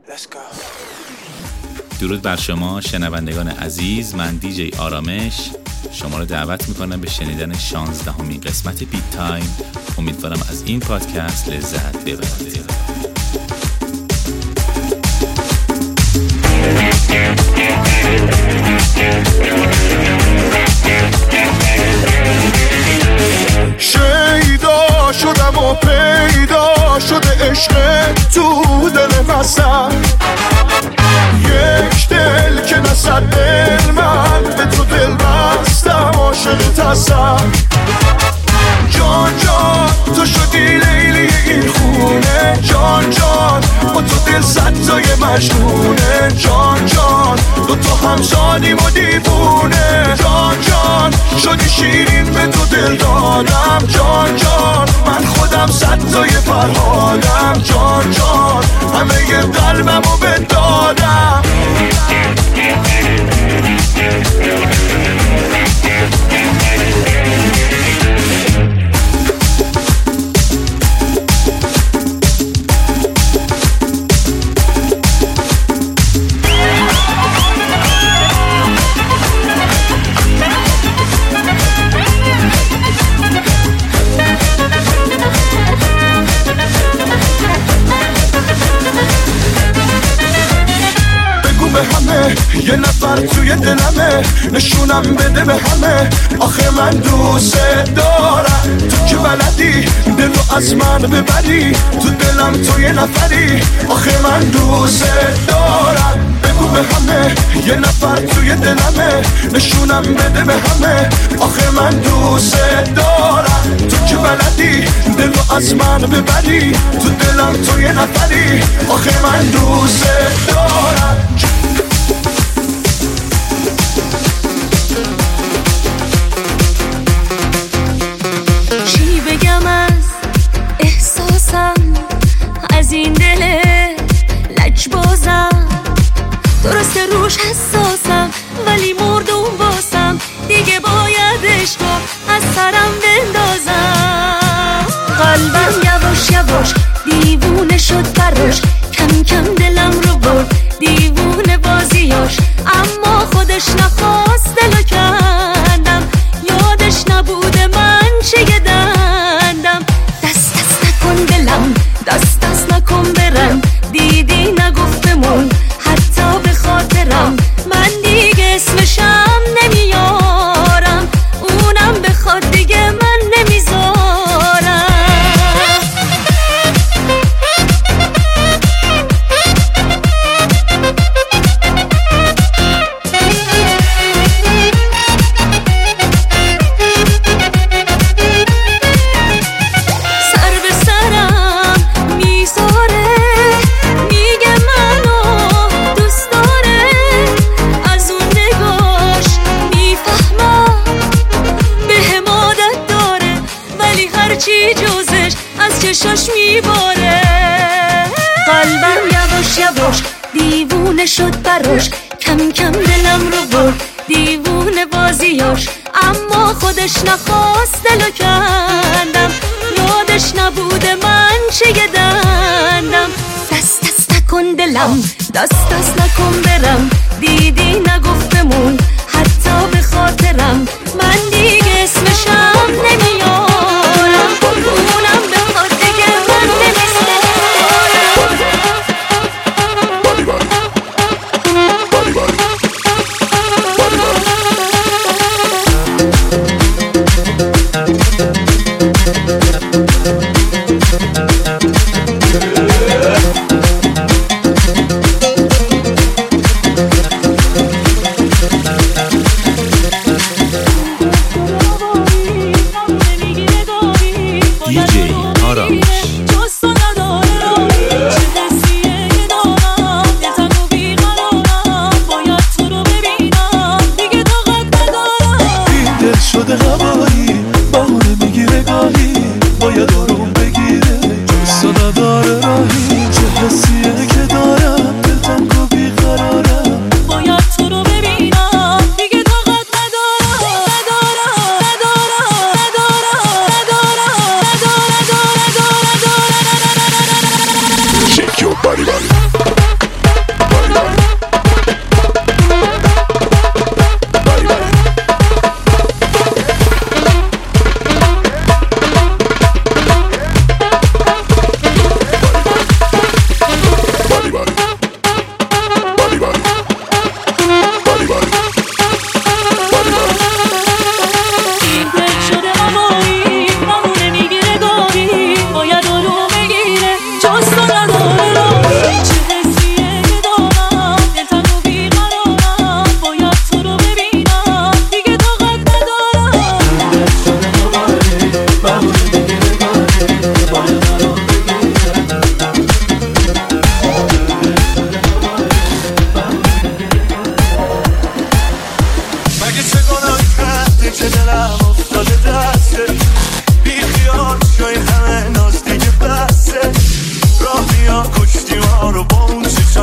درود بر شما شنوندگان عزیز، من دیجی آرامش شما رو دعوت میکنم به شنیدن 16مین قسمت بیت تایم. امیدوارم از این پادکست لذت ببرید. شیدا شدم و پیدا شده عشق تو دل قصر، یک دل که نصد دل من به تو دل بستم عاشق تصر. جان جان تو شدی لیلی این خونه، جان جان با تو دل صد تای مجنونه، جان جان تو همزادیم و دیوونه، جان جان شدی شیرین به تو دل دادم، جان جان من خودم صد تای فرهادم، جان جان همه ی قلبم رو بدادم. یه نفر توی دلمه، نشونم بده به همه، آخه من دوست دارم. تو که بلدی دل رو از من ببری، تو دلم تو یه نفری، آخه من دوست دارم. بگو به همه یه نفر توی دلمه، نشونم بده به همه، آخه من دوست دارم. تو که بلدی دل رو از من ببری، تو دلم تو یه نفری، آخه من دوست دارم. از این دل لجبازم، درسته روش حساسم ولی مردم باسم، دیگه باید عشقو از سرم بندازم. قلبم یواش یواش دیوونه شد براش، کم کم دلم رو برد دیوونه بازیاش، اما خودش نخواست دلو کندم، یادش نبوده من چه دندم. دست دست نکن دلم، دست دست نکن برم، دیدی نگفت بمون حتی به خاطرم، من دیگه اسمشم نمیارم، اونم بخواد دیگه من نمیذارم. چشاش میباره، قلبم یواش یواش دیوونه شد براش، کم کم دلم رو برد دیوونه بازیاش، اما خودش نخواست دلو کندم، یادش نبوده من چه دندم. دست دست نکن دلم، دست دست نکن برم، دیدی نگفت بمون حتی به خاطرم، من دیگه اسمشم نمیارم، اونم به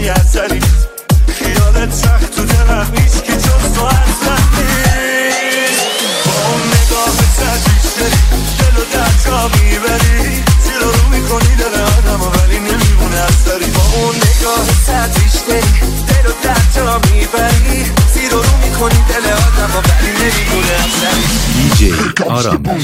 باید سری خیالت سخت تو دلم نیست که جز تو اصلا نیست با اون نگاه سرزیش داری دل و در جا میبری زیر رو میکنی دل آدم ولی نمیمونه از داری با اون نگاه سرزیش داری دل و در جا میبری زیر رو میکنی دل آدم ولی نمیمونه از داری دیجی آرامش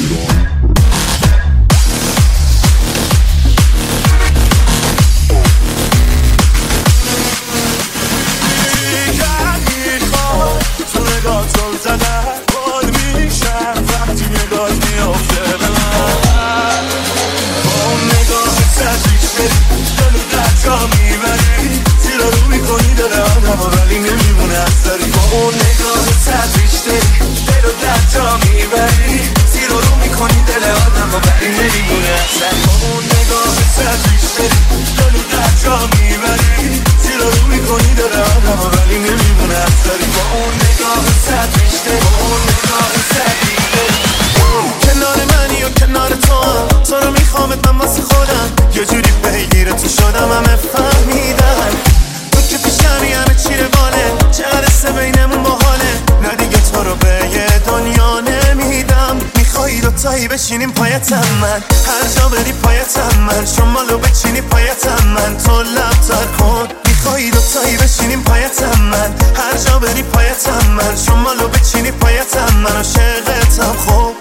نگاهتون زدن باد میشم وقتی نگاهت میافته به من با اون نگاه سرزیش داری دل و در جا میبری زیر رو میکنی دل آدم ولی نمیمونه از داری با اون نگاه سرزیش داری دل و در جا میبری زیر رو میکنی دل آدم ولی نمیمونه از داری با اون نگاه سرزیش داری دل و در جا میبری زیر رو میکنی دل آدم ولی نمیمونه از داری با اون نگاه سرزیش داری با اون نگاه سرزیش داری کنار منی و کنار تو رو میخوامت من واسه خودم یه جوری پیگیر تو شدم همه فهمیدن تو که پیشمی همه چیره باله چقدر سه بینمون باحاله نه دیگه تو رو به یه دنیا نمیدم میخوایی دوتایی بشینیم پایتم من هر جا بری پایتم من شمالو بچینی پایتم من تو لب تر کن میخوایی دوتایی بشینیم پایتم من هر جا بری پایتم من شمالو بچینی پایتم من عاشقتم خوب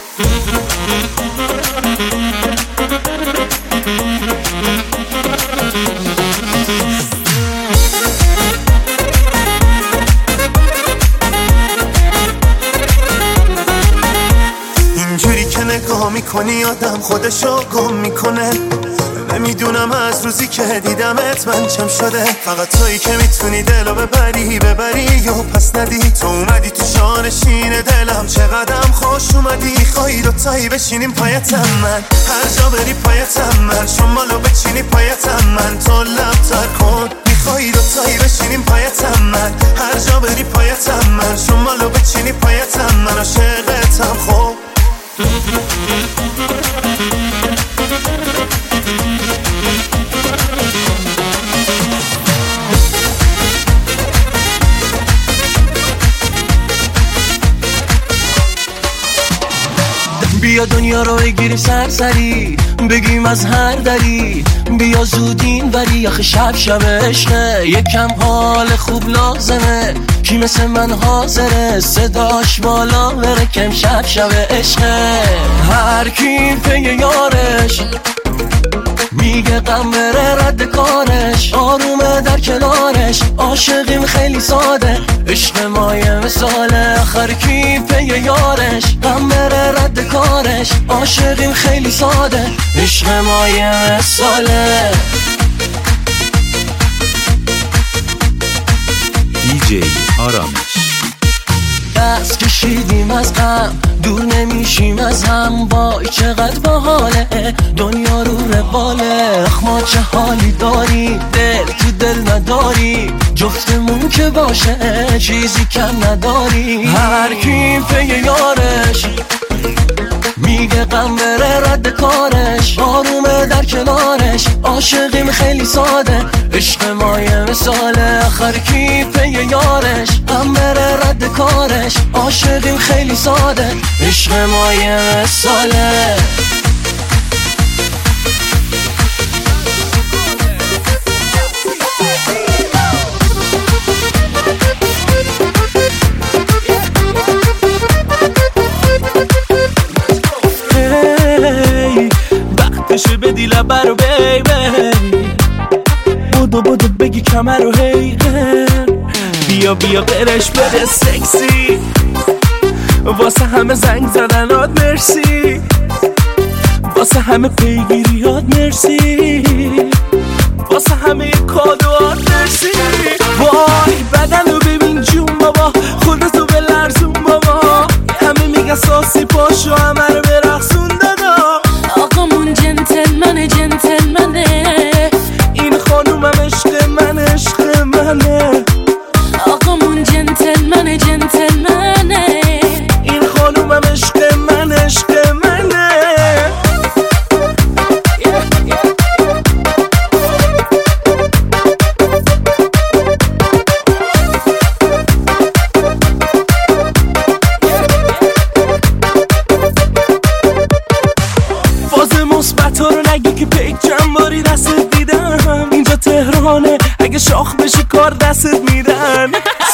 اینجوری که نگاه میکنی آدم خودشو گم میکنه نمیدونم از روزی که دیدمت من چم شده فقط تویی که میتونی دلو ببری یا پس ندی تو اومدی تو شانشین دلم چقدرم خوش اومدی خواهی دوتایی بشینیم پایتم من هر جا بری پایتم من شمالو بچینی پایتم من تو لب تر کن میخوایی دوتایی بشینیم پایتم من هر جا بری پایتم من شمالو بچینی پایتم من عاشقتم خوب بیا دنیا رو بگیریم سرسری بگیم از هر دری بیا زودین وری آخه شب عشقه یکم حال خوب لازمه کی مثل من حاضره صداش بالا بره کم شب عشقه هر کی پی یارش میگه غم بره رد کارش آرومه در کنارش عاشقیم خیلی ساده عشق مایه مثاله آخر کی پی یارش غم بره رد کارش عاشقیم خیلی ساده عشق مایه مثاله دیجی آرامش دست کشیدیم از غم دور نمیشیم از هم وای چقدر باحاله دنیا رو رواله ما چه حالی داری دل تو دل نداری جفتمون که باشه چیزی کم نداری هر کی پی یارش میگه غم بره رد کارش آرومه در کنارش عاشقیم خیلی ساده عشق مایه مثاله آخر کی پی یارش غم بره رد کارش عاشقیم خیلی ساده عشق مایه مثاله وقتشه بدی لبه رو بیبی بودو بگی کمر رو هی بیا قرش بده سکسی واسه همه زنگ زدنات مرسی واسه همه پیگیریات مرسی واسه همه کادوات مرسی وای بدن رو ببین جون بابا خودتو به لرزون بابا همه میگن ساسی پاشو همه رو برقصون دادا آقامون جنتلمنه این خانومم عشق منه آقامون جنتلمنه این خانومم عشق منه اگه شاخ بشی کار دستت میدن.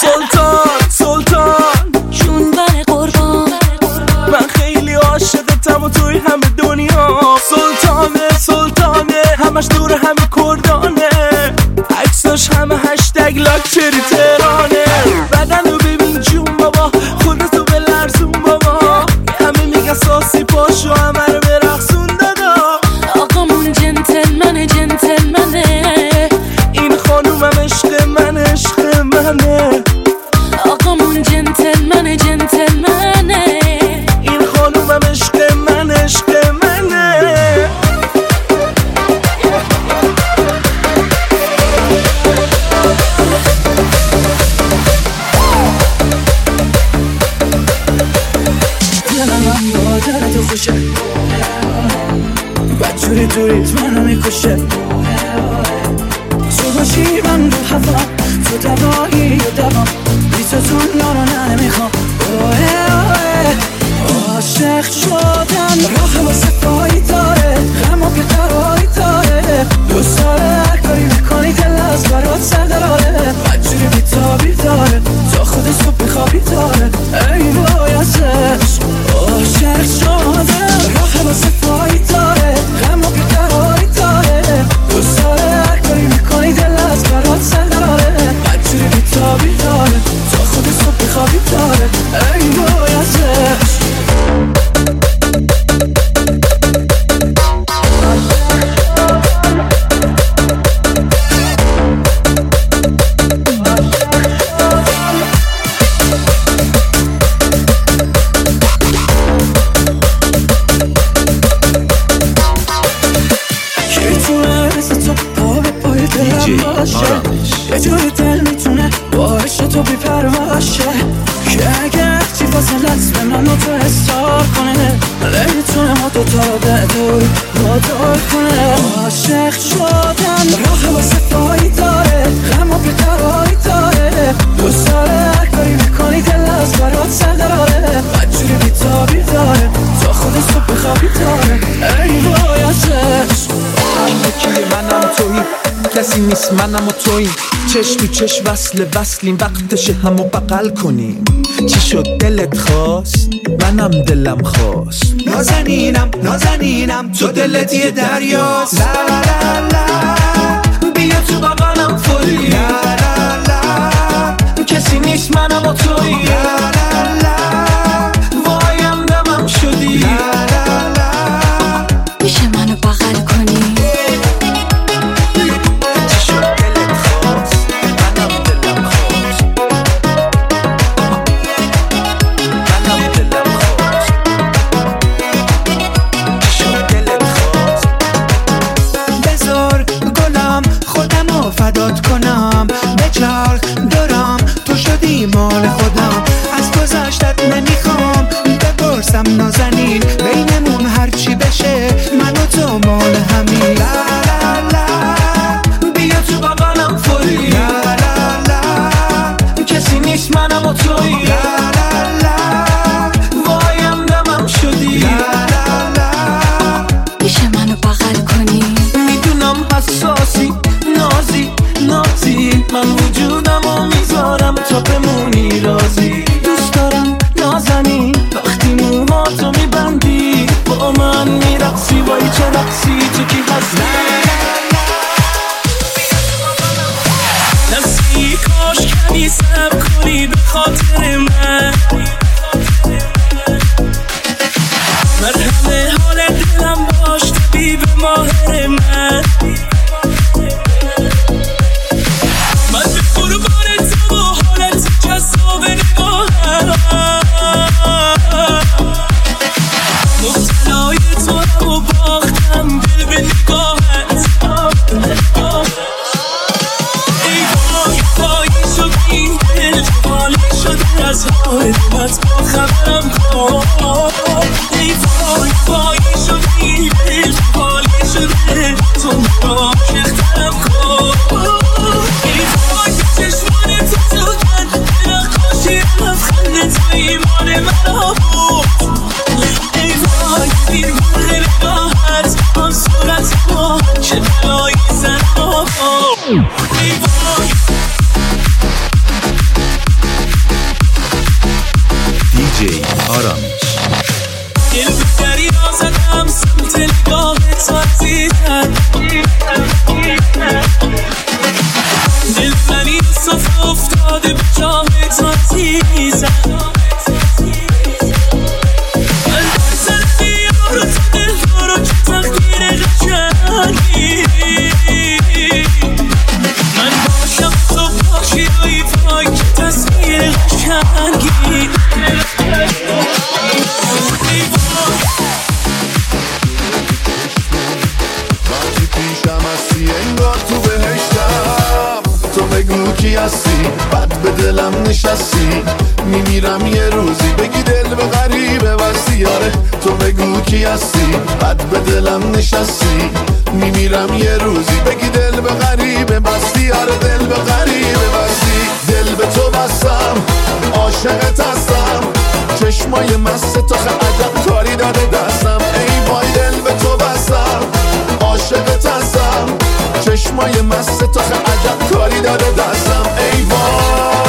سلطان جون بر قربان، من خیلی عاشقتم و توی همه دنیا. سلطانه همش دور همه کردانه، عکساش همه هشتگ لاکچری تهرانه. بدنو ببین جون بابا، خودتو به لرزون بابا، همه میگن ساسی پاشو همه رو برقصون دادا. آقامون جنتلمنه این خانومم عشق منه. آقامون جنتلمنه این خانومم عشق منه. تو خوشه بدجوری توریت منو میکشه. تو باشی من رو هوا، تو دوایی و دوام، بی تو دنیا رو نمیخوام. عاشق شدن راه واسه پایی داره، غم و بیقراری داره، دوست داره هر کاری میکنی دل از برات سر داره. بدجوری بیتابی داره، تا خود صبح بخوابی داره. ای وای ازش عاشق شدن راه واسه پایی داره، غم و بیقراری داره، دوست داره هر کاری میکنی دل از برات سر داره. بدجوری بیتابی داره، تا خود صبح بخوابی داره. ای وای ازش یه جوری دل میتونه باعث تو بی‌پرواشه، که اگه چی فاصلت به من و تو حساب کنه، نمیتونه ما دوتا رو به دور وادار کنه. عاشق شدن راه واسه پایی داره، غم و بیقراری داره، دوست داره هر کاری میکنی دل از برات سر داره. بدجوری بیتابی داره، تا خود صبح بخوابی داره. ای وای ازش یکی منم تویی، کسی نیست منم و تویی، چشم تو چشم وصلیم، وقتشه همو بغل کنیم. چی شد دلت خواست؟ منم دلم خواست. نازنینم تو دلت یه دریاست. لا لا لا بیا تو بغلم فوری. لا لا لا کسی نیست منم و تویی. لا لا لا وایم دمم شدی. لا لا لا میشه منو بغل کنی؟ فدات کنم بچرخ دارم، تو شدی مال خودم، از گذشتت نمیخوام بپرسم نازنین، بینمون هرچی بشه من و تو مال همین. لا لا لا بیا تو بغلم فوری. لا لا لا کسی نیست منم و تویی. لا لا لا وایم دمم شدی. لا لا لا میشه منو بغل کنی؟ میدونم حساسی نازی، من وجودمو میذارم تا بمونی راضی. دوست دارم نازنین وقتی موهاتو میبندی، با من میرقصی. وای چه رقصی تو کی هستی؟ نسی کاش کمی صبر کنی به خاطر من، مرهم حال دلم باش طبیب ماهر من. من به قربان تو و حالت جذاب نگاهم، مبتلای تو هم و باختم دل به نگاهت. ای وای وای شد این دل، جوالی شده از حال دلت. دیجی آرامش. دل به دریا زدم سمت نگاهت عزیزم، دل منی صف افتاده به جاهت عزیزم، من در سر بیار تو دل دارو که تقدیر قشنگی، من باشم تو باشی ای وای که تصویر قشنگی. وقتی پیشم هستی انگار تو بهشتم، تو بگو کی هستی بد به دلم نشستی، میمیرم یه روزی بگی دل به غریبه بستی. آره تو بگو کی هستی بد به دلم نشستی، میمیرم یه روزی بگی دل به غریبه بستی. آره دل به غریبه بستی. دل به تو بستم عاشقت هستم، چشمای مست تو عجب کاری داده دستم. ای وای دل به تو بستم عاشقت هستم، چشمای مست تو عجب کاری داده دستم. ای وای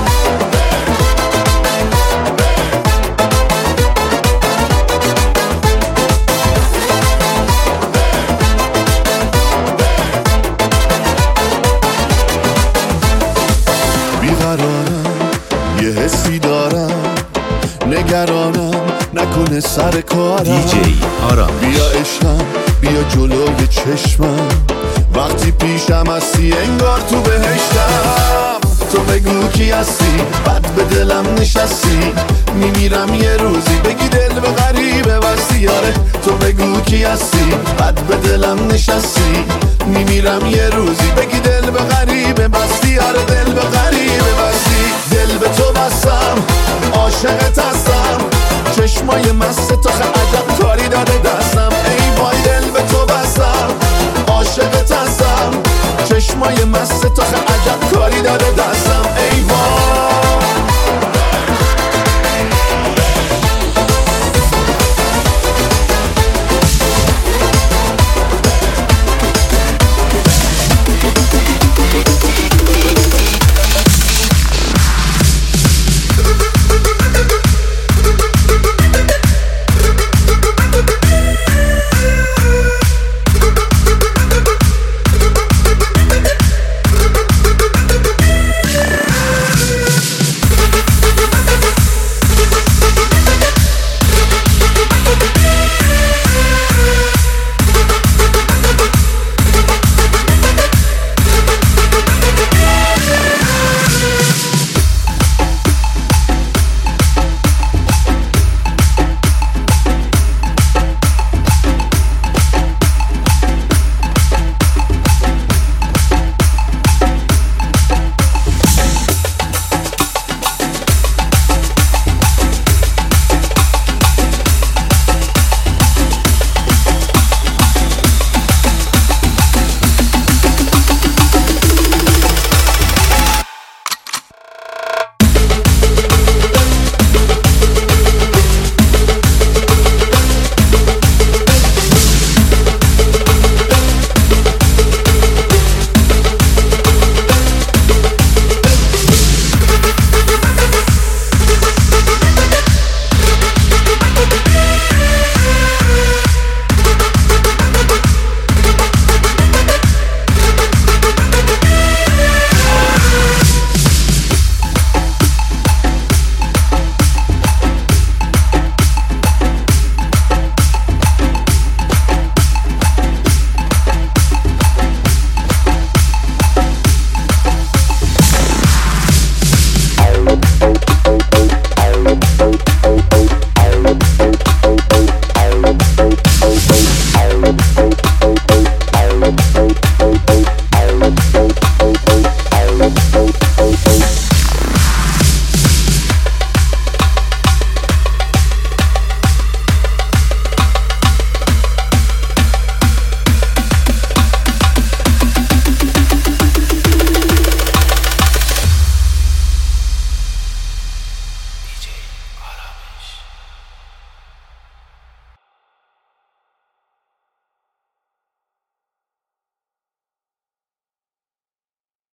بیقرارم یه حسی دارم، نگرانم نکنه سر کارم. دیجی آرامش. بیا عشقم بیا جلوی چشمم، وقتی پیشم هستی انگار تو بهشتم. تو بگو کی هستی بد به دلم نشستی، میمیرم یه روزی بگی دل به غریبه بستی. آره تو بگو کی هستی بد به دلم نشستی، میمیرم یه روزی بگی دل به غریبه بستی. آره دل به غریبه بستی. دل به تو بستم عاشقت هستم، چشمای مست تو عجب کاری داده دستم. ای وای دل به تو بستم عاشقت هستم، چشمای مست تو عجب کاری داده دستم.